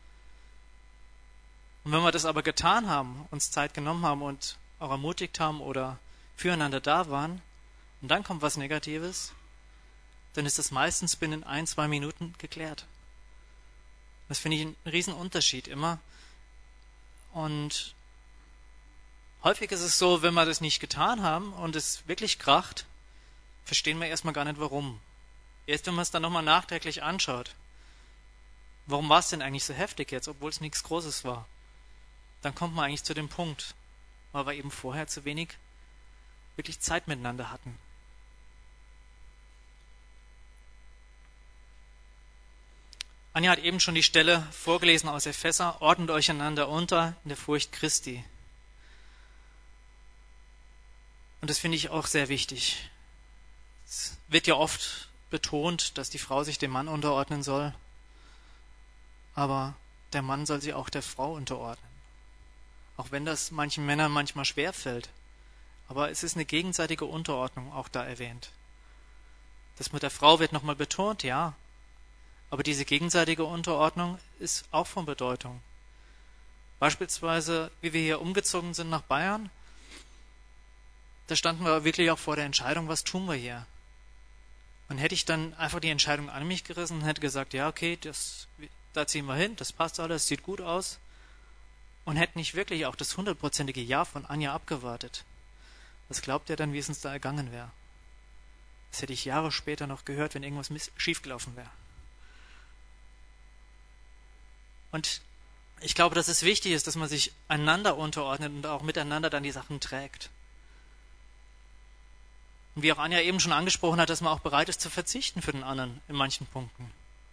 Und wenn wir das aber getan haben, uns Zeit genommen haben und auch ermutigt haben oder füreinander da waren, und dann kommt was Negatives, dann ist das meistens binnen ein, zwei Minuten geklärt. Das finde ich einen riesen Unterschied immer. Und häufig ist es so, wenn wir das nicht getan haben und es wirklich kracht, verstehen wir erstmal gar nicht warum. Erst wenn man es dann nochmal nachträglich anschaut, warum war es denn eigentlich so heftig jetzt, obwohl es nichts Großes war, dann kommt man eigentlich zu dem Punkt, weil wir eben vorher zu wenig wirklich Zeit miteinander hatten. Anja hat eben schon die Stelle vorgelesen aus Epheser: ordnet euch einander unter in der Furcht Christi. Und das finde ich auch sehr wichtig. Es wird ja oft betont, dass die Frau sich dem Mann unterordnen soll, aber der Mann soll sich auch der Frau unterordnen. Auch wenn das manchen Männern manchmal schwerfällt. Aber es ist eine gegenseitige Unterordnung auch da erwähnt. Das mit der Frau wird nochmal betont, ja. Aber diese gegenseitige Unterordnung ist auch von Bedeutung. Beispielsweise, wie wir hier umgezogen sind nach Bayern, da standen wir wirklich auch vor der Entscheidung, was tun wir hier? Und hätte ich dann einfach die Entscheidung an mich gerissen und hätte gesagt, ja, okay, das, da ziehen wir hin, das passt alles, sieht gut aus, und hätte nicht wirklich auch das hundertprozentige Ja von Anja abgewartet. Was glaubt ihr dann, wie es uns da ergangen wäre? Das hätte ich Jahre später noch gehört, wenn irgendwas schiefgelaufen wäre. Und ich glaube, dass es wichtig ist, dass man sich einander unterordnet und auch miteinander dann die Sachen trägt. Und wie auch Anja eben schon angesprochen hat, dass man auch bereit ist zu verzichten für den anderen in manchen Punkten.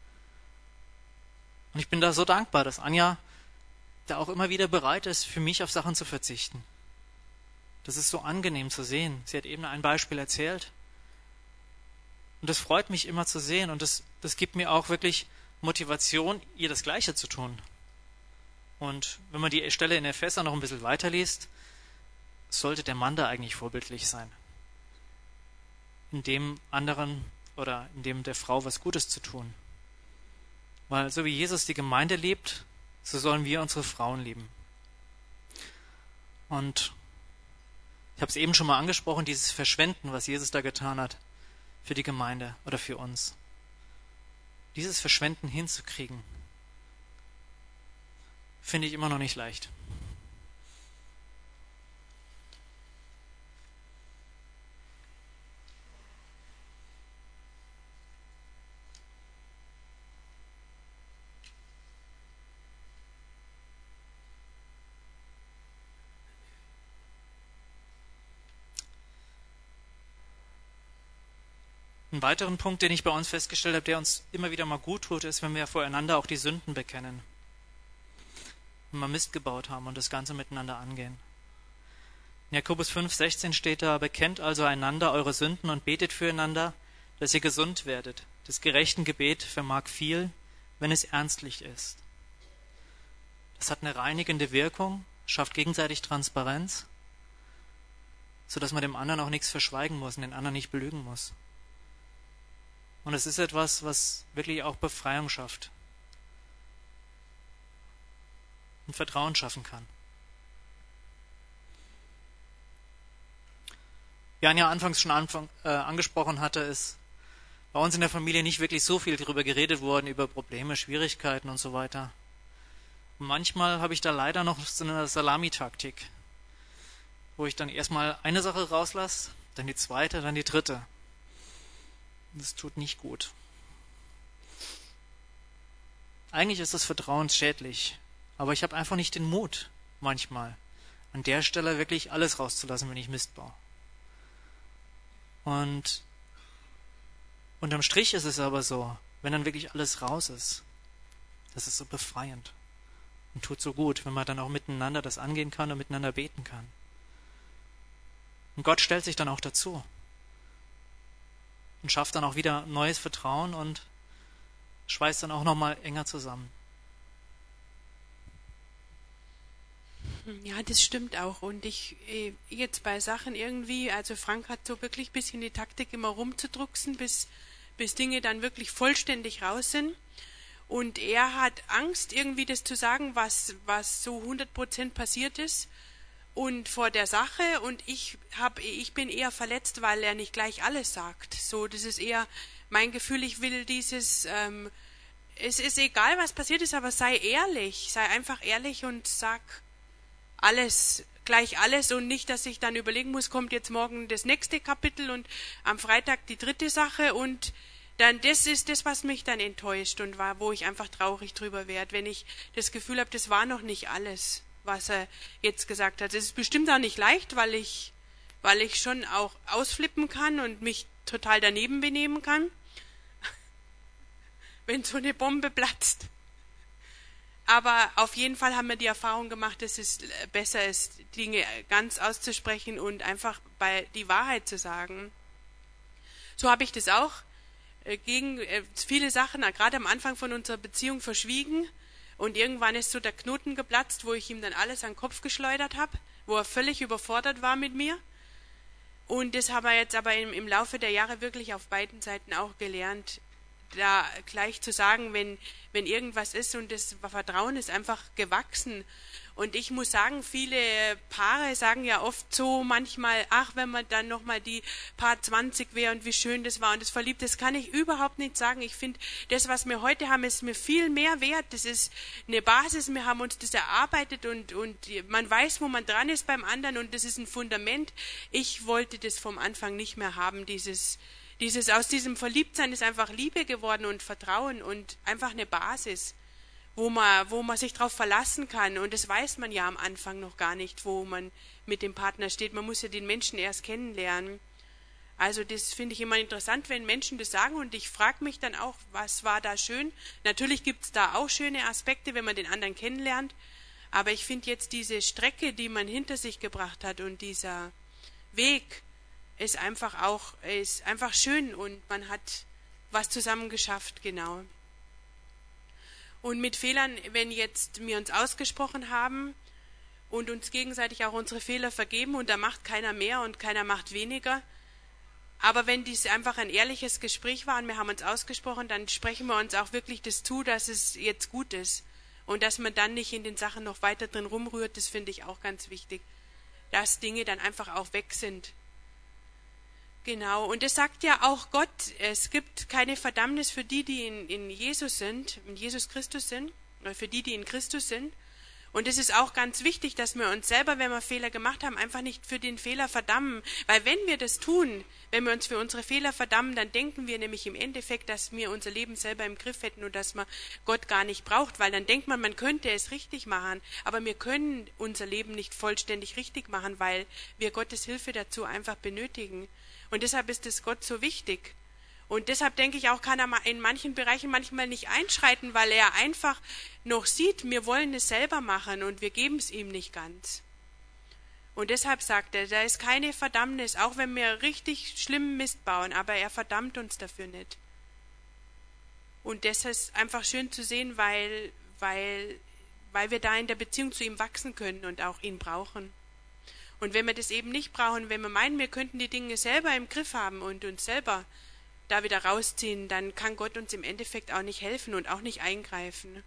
Und ich bin da so dankbar, dass Anja da auch immer wieder bereit ist, für mich auf Sachen zu verzichten. Das ist so angenehm zu sehen. Sie hat eben ein Beispiel erzählt. Und das freut mich immer zu sehen. Und das, das gibt mir auch wirklich Motivation, ihr das Gleiche zu tun. Und wenn man die Stelle in Epheser noch ein bisschen weiterliest, sollte der Mann da eigentlich vorbildlich sein. In dem anderen oder in dem der Frau was Gutes zu tun. Weil so wie Jesus die Gemeinde liebt, so sollen wir unsere Frauen lieben. Und ich habe es eben schon mal angesprochen, dieses Verschwenden, was Jesus da getan hat für die Gemeinde oder für uns. Dieses Verschwenden hinzukriegen, finde ich immer noch nicht leicht. Einen weiteren Punkt, den ich bei uns festgestellt habe, der uns immer wieder mal gut tut, ist, wenn wir voreinander auch die Sünden bekennen. Wenn wir Mist gebaut haben und das Ganze miteinander angehen. In Jakobus fünf, sechzehn steht da, bekennt also einander eure Sünden und betet füreinander, dass ihr gesund werdet. Das gerechte Gebet vermag viel, wenn es ernstlich ist. Das hat eine reinigende Wirkung, schafft gegenseitig Transparenz, sodass man dem anderen auch nichts verschweigen muss und den anderen nicht belügen muss. Und es ist etwas, was wirklich auch Befreiung schafft und Vertrauen schaffen kann. Wie Anja anfangs schon anfang, äh, angesprochen hatte, ist bei uns in der Familie nicht wirklich so viel darüber geredet worden, über Probleme, Schwierigkeiten und so weiter. Und manchmal habe ich da leider noch so eine Salamitaktik, wo ich dann erstmal eine Sache rauslasse, dann die zweite, dann die dritte. Das tut nicht gut. Eigentlich ist das vertrauensschädlich, aber ich habe einfach nicht den Mut, manchmal, an der Stelle wirklich alles rauszulassen, wenn ich Mist baue. Und unterm Strich ist es aber so, wenn dann wirklich alles raus ist, das ist so befreiend und tut so gut, wenn man dann auch miteinander das angehen kann und miteinander beten kann. Und Gott stellt sich dann auch dazu und schafft dann auch wieder neues Vertrauen und schweißt dann auch nochmal enger zusammen. Ja, das stimmt auch. Und ich jetzt bei Sachen irgendwie, also Frank hat so wirklich ein bisschen die Taktik, immer rumzudrucksen, bis, bis Dinge dann wirklich vollständig raus sind. Und er hat Angst, irgendwie das zu sagen, was, was so hundert Prozent passiert ist. Und vor der Sache, und ich hab, ich bin eher verletzt, weil er nicht gleich alles sagt. So, das ist eher mein Gefühl, ich will dieses, ähm, es ist egal, was passiert ist, aber sei ehrlich, sei einfach ehrlich und sag alles, gleich alles und nicht, dass ich dann überlegen muss, kommt jetzt morgen das nächste Kapitel und am Freitag die dritte Sache und dann, das ist das, was mich dann enttäuscht und war, wo ich einfach traurig drüber werde, wenn ich das Gefühl habe, das war noch nicht alles, was er jetzt gesagt hat. Es ist bestimmt auch nicht leicht, weil ich, weil ich schon auch ausflippen kann und mich total daneben benehmen kann, wenn so eine Bombe platzt. Aber auf jeden Fall haben wir die Erfahrung gemacht, dass es besser ist, Dinge ganz auszusprechen und einfach bei die Wahrheit zu sagen. So habe ich das auch gegen viele Sachen, gerade am Anfang von unserer Beziehung, verschwiegen. Und irgendwann ist so der Knoten geplatzt, wo ich ihm dann alles an den Kopf geschleudert habe, wo er völlig überfordert war mit mir. Und das haben wir jetzt aber im, im Laufe der Jahre wirklich auf beiden Seiten auch gelernt, da gleich zu sagen, wenn, wenn irgendwas ist, und das Vertrauen ist einfach gewachsen. Und ich muss sagen, viele Paare sagen ja oft so manchmal, ach, wenn man dann nochmal die Paar zwanzig wäre und wie schön das war und das verliebt, das kann ich überhaupt nicht sagen. Ich finde, das, was wir heute haben, ist mir viel mehr wert. Das ist eine Basis, wir haben uns das erarbeitet und, und man weiß, wo man dran ist beim anderen, und das ist ein Fundament. Ich wollte das vom Anfang nicht mehr haben, dieses Dieses, aus diesem Verliebtsein ist einfach Liebe geworden und Vertrauen und einfach eine Basis, wo man, wo man sich darauf verlassen kann. Und das weiß man ja am Anfang noch gar nicht, wo man mit dem Partner steht. Man muss ja den Menschen erst kennenlernen. Also das finde ich immer interessant, wenn Menschen das sagen, und ich frage mich dann auch, was war da schön? Natürlich gibt es da auch schöne Aspekte, wenn man den anderen kennenlernt, aber ich finde jetzt diese Strecke, die man hinter sich gebracht hat, und dieser Weg, ist einfach auch, ist einfach schön, und man hat was zusammen geschafft, genau. Und mit Fehlern, wenn jetzt wir uns ausgesprochen haben und uns gegenseitig auch unsere Fehler vergeben, und da macht keiner mehr und keiner macht weniger, aber wenn dies einfach ein ehrliches Gespräch war und wir haben uns ausgesprochen, dann sprechen wir uns auch wirklich das zu, dass es jetzt gut ist und dass man dann nicht in den Sachen noch weiter drin rumrührt. Das finde ich auch ganz wichtig, dass Dinge dann einfach auch weg sind. Genau, und es sagt ja auch Gott, es gibt keine Verdammnis für die, die in, in Jesus sind, in Jesus Christus sind, oder für die, die in Christus sind. Und es ist auch ganz wichtig, dass wir uns selber, wenn wir Fehler gemacht haben, einfach nicht für den Fehler verdammen. Weil wenn wir das tun, wenn wir uns für unsere Fehler verdammen, dann denken wir nämlich im Endeffekt, dass wir unser Leben selber im Griff hätten und dass man Gott gar nicht braucht. Weil dann denkt man, man könnte es richtig machen, aber wir können unser Leben nicht vollständig richtig machen, weil wir Gottes Hilfe dazu einfach benötigen. Und deshalb ist es Gott so wichtig. Und deshalb denke ich auch, kann er in manchen Bereichen manchmal nicht einschreiten, weil er einfach noch sieht, wir wollen es selber machen und wir geben es ihm nicht ganz. Und deshalb sagt er, da ist keine Verdammnis, auch wenn wir richtig schlimmen Mist bauen, aber er verdammt uns dafür nicht. Und das ist einfach schön zu sehen, weil, weil, weil wir da in der Beziehung zu ihm wachsen können und auch ihn brauchen. Und wenn wir das eben nicht brauchen, wenn wir meinen, wir könnten die Dinge selber im Griff haben und uns selber da wieder rausziehen, dann kann Gott uns im Endeffekt auch nicht helfen und auch nicht eingreifen.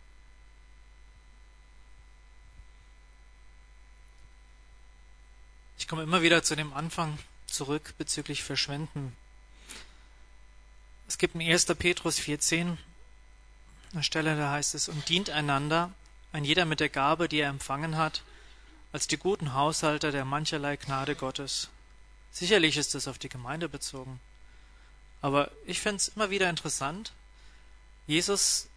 Ich komme immer wieder zu dem Anfang zurück bezüglich Verschwenden. Es gibt in erster Petrus vier zehn eine Stelle, da heißt es, und dient einander, ein jeder mit der Gabe, die er empfangen hat, als die guten Haushalter der mancherlei Gnade Gottes. Sicherlich ist das auf die Gemeinde bezogen. Aber ich finde es immer wieder interessant. Jesus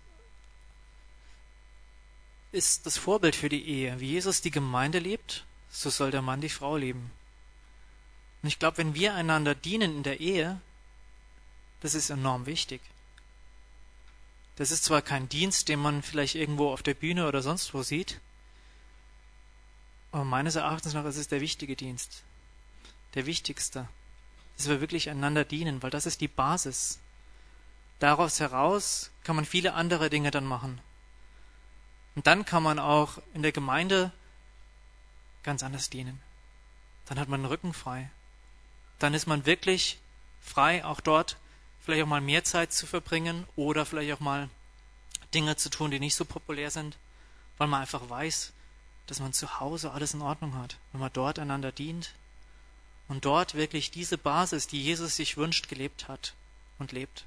ist das Vorbild für die Ehe. Wie Jesus die Gemeinde liebt, so soll der Mann die Frau lieben. Und ich glaube, wenn wir einander dienen in der Ehe, das ist enorm wichtig. Das ist zwar kein Dienst, den man vielleicht irgendwo auf der Bühne oder sonst wo sieht, aber meines Erachtens nach ist es der wichtige Dienst. Der wichtigste. Dass wir wirklich einander dienen, weil das ist die Basis. Daraus heraus kann man viele andere Dinge dann machen. Und dann kann man auch in der Gemeinde ganz anders dienen. Dann hat man den Rücken frei. Dann ist man wirklich frei, auch dort vielleicht auch mal mehr Zeit zu verbringen oder vielleicht auch mal Dinge zu tun, die nicht so populär sind, weil man einfach weiß, dass man zu Hause alles in Ordnung hat, wenn man dort einander dient und dort wirklich diese Basis, die Jesus sich wünscht, gelebt hat und lebt.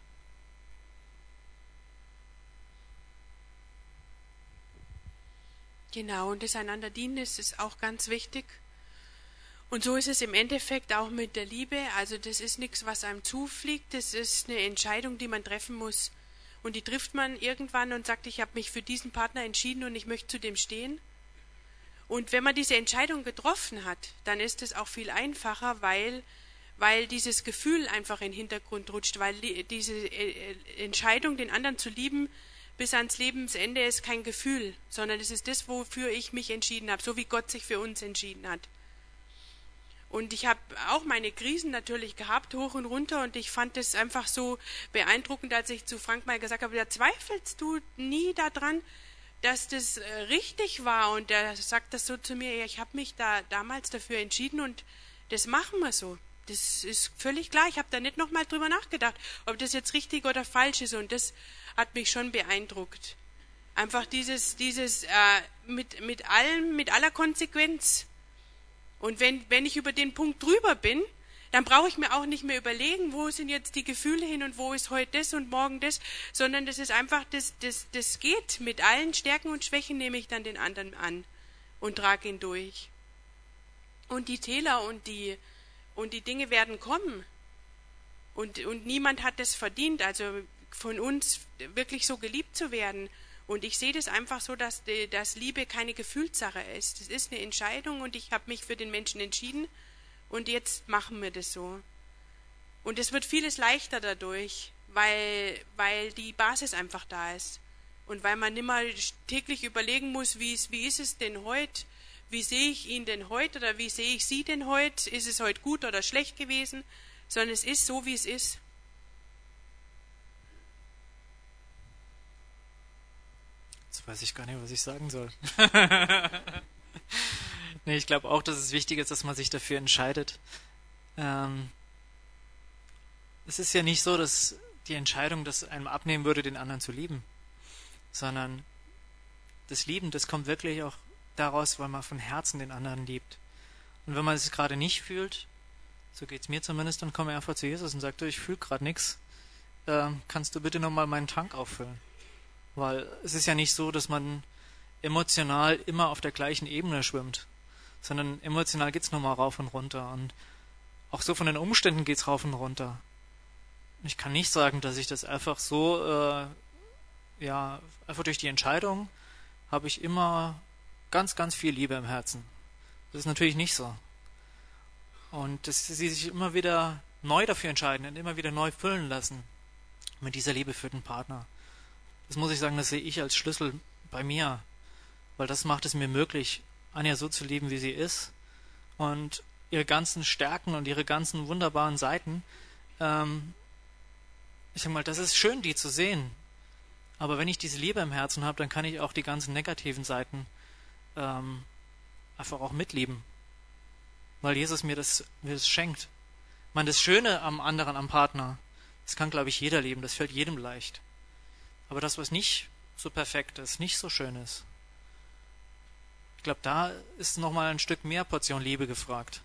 Genau, und das einander dienen, das ist auch ganz wichtig. Und so ist es im Endeffekt auch mit der Liebe. Also das ist nichts, was einem zufliegt, das ist eine Entscheidung, die man treffen muss. Und die trifft man irgendwann und sagt, ich habe mich für diesen Partner entschieden und ich möchte zu dem stehen. Und wenn man diese Entscheidung getroffen hat, dann ist es auch viel einfacher, weil, weil dieses Gefühl einfach in den Hintergrund rutscht, weil diese Entscheidung, den anderen zu lieben, bis ans Lebensende ist kein Gefühl, sondern es ist das, wofür ich mich entschieden habe, so wie Gott sich für uns entschieden hat. Und ich habe auch meine Krisen natürlich gehabt, hoch und runter, und ich fand es einfach so beeindruckend, als ich zu Frank mal gesagt habe, da zweifelst du nie daran, dass das richtig war, und er sagt das so zu mir, ich habe mich da damals dafür entschieden und das machen wir so. Das ist völlig klar. Ich habe da nicht nochmal drüber nachgedacht, ob das jetzt richtig oder falsch ist. Und das hat mich schon beeindruckt. Einfach dieses, dieses äh, mit, mit allem, mit aller Konsequenz. Und wenn, wenn ich über den Punkt drüber bin, dann brauche ich mir auch nicht mehr überlegen, wo sind jetzt die Gefühle hin und wo ist heute das und morgen das, sondern das ist einfach, das, das, das geht. Mit allen Stärken und Schwächen nehme ich dann den anderen an und trage ihn durch. Und die Täler und die, und die Dinge werden kommen. Und, und niemand hat das verdient, also von uns wirklich so geliebt zu werden. Und ich sehe das einfach so, dass, die, dass Liebe keine Gefühlssache ist. Das ist eine Entscheidung und ich habe mich für den Menschen entschieden. Und jetzt machen wir das so. Und es wird vieles leichter dadurch, weil, weil die Basis einfach da ist. Und weil man nicht mal täglich überlegen muss, wie ist, wie ist es denn heute? Wie sehe ich ihn denn heute? Oder wie sehe ich sie denn heute? Ist es heute gut oder schlecht gewesen? Sondern es ist so, wie es ist. Jetzt weiß ich gar nicht, was ich sagen soll. Nee, ich glaube auch, dass es wichtig ist, dass man sich dafür entscheidet. Ähm, es ist ja nicht so, dass die Entscheidung das einem abnehmen würde, den anderen zu lieben, sondern das Lieben, das kommt wirklich auch daraus, weil man von Herzen den anderen liebt. Und wenn man es gerade nicht fühlt, so geht es mir zumindest, dann komme ich einfach zu Jesus und sage, du, ich fühle gerade nichts, ähm, kannst du bitte nochmal meinen Tank auffüllen? Weil es ist ja nicht so, dass man emotional immer auf der gleichen Ebene schwimmt, sondern emotional geht's nochmal rauf und runter und auch so von den Umständen geht's rauf und runter. Und ich kann nicht sagen, dass ich das einfach so, äh, ja, einfach durch die Entscheidung habe ich immer ganz, ganz viel Liebe im Herzen. Das ist natürlich nicht so. Und dass sie sich immer wieder neu dafür entscheiden und immer wieder neu füllen lassen mit dieser Liebe für den Partner. Das muss ich sagen, das sehe ich als Schlüssel bei mir, weil das macht es mir möglich, Anja so zu lieben, wie sie ist und ihre ganzen Stärken und ihre ganzen wunderbaren Seiten. Ähm, ich sag mal, das ist schön, die zu sehen. Aber wenn ich diese Liebe im Herzen habe, dann kann ich auch die ganzen negativen Seiten ähm, einfach auch mitlieben, weil Jesus mir das, mir das schenkt. Ich meine, das Schöne am anderen, am Partner, das kann, glaube ich, jeder lieben, das fällt jedem leicht. Aber das, was nicht so perfekt ist, nicht so schön ist, ich glaube, da ist nochmal ein Stück mehr Portion Liebe gefragt.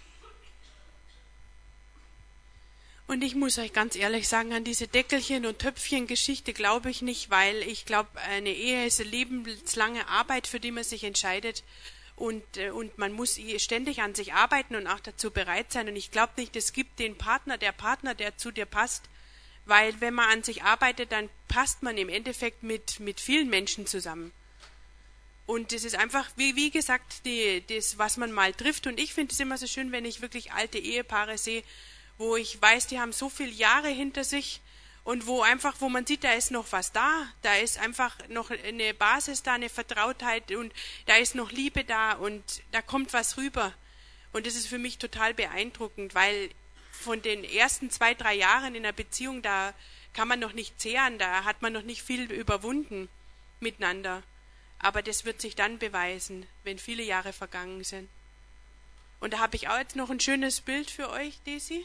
Und ich muss euch ganz ehrlich sagen, an diese Deckelchen- und Töpfchen-Geschichte glaube ich nicht, weil ich glaube, eine Ehe ist eine lebenslange Arbeit, für die man sich entscheidet. Und, und man muss ständig an sich arbeiten und auch dazu bereit sein. Und ich glaube nicht, es gibt den Partner, der Partner, der zu dir passt. Weil wenn man an sich arbeitet, dann passt man im Endeffekt mit, mit vielen Menschen zusammen. Und es ist einfach, wie, wie gesagt, die, das, was man mal trifft. Und ich finde es immer so schön, wenn ich wirklich alte Ehepaare sehe, wo ich weiß, die haben so viele Jahre hinter sich und wo einfach, wo man sieht, da ist noch was da, da ist einfach noch eine Basis da, eine Vertrautheit und da ist noch Liebe da und da kommt was rüber. Und das ist für mich total beeindruckend, weil von den ersten zwei, drei Jahren in einer Beziehung, da kann man noch nicht zehren, da hat man noch nicht viel überwunden miteinander. Aber das wird sich dann beweisen, wenn viele Jahre vergangen sind. Und da habe ich auch jetzt noch ein schönes Bild für euch, Desi.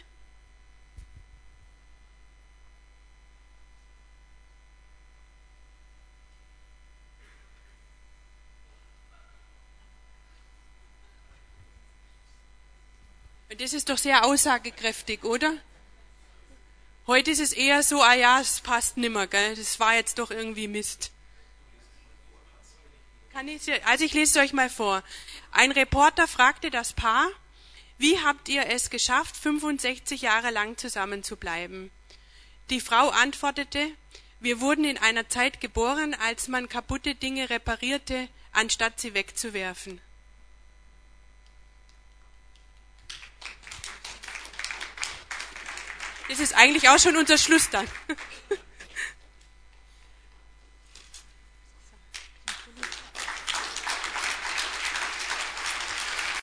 Und das ist doch sehr aussagekräftig, oder? Heute ist es eher so, ah ja, es passt nimmer, gell? Das war jetzt doch irgendwie Mist. Kann ich, also ich lese es euch mal vor. Ein Reporter fragte das Paar, wie habt ihr es geschafft, fünfundsechzig Jahre lang zusammen zu bleiben? Die Frau antwortete, wir wurden in einer Zeit geboren, als man kaputte Dinge reparierte, anstatt sie wegzuwerfen. Das ist eigentlich auch schon unser Schluss dann.